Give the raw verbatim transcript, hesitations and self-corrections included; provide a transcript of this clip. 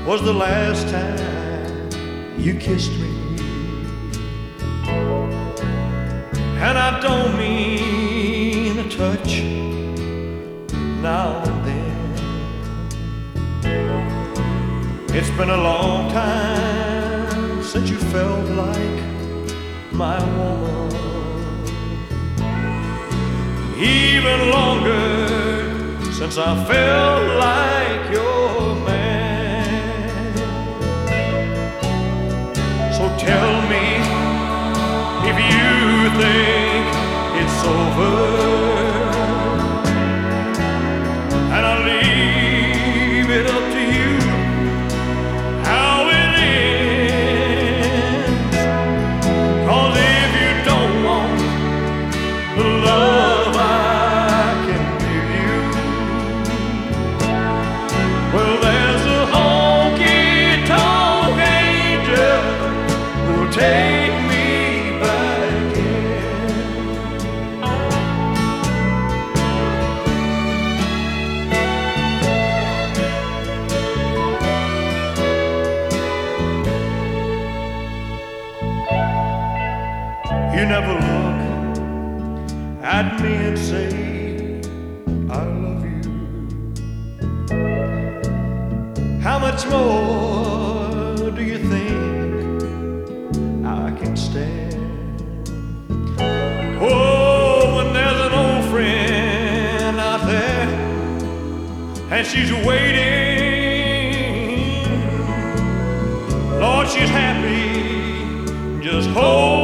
was the last time you kissed me. And I don't mean a touch now and then. It's been a long time since you felt like my woman. Even longer since I felt like your man. So tell me if you think it's over, and I'll leave it up to you how it ends. 'Cause if you don't want the love I can give you, well, there's a honky-tonk angel who'll take me back in. You never look at me and say, I love you. How much more do you think I can stand? Oh, when there's an old friend out there and she's waiting, Lord, she's happy, just hold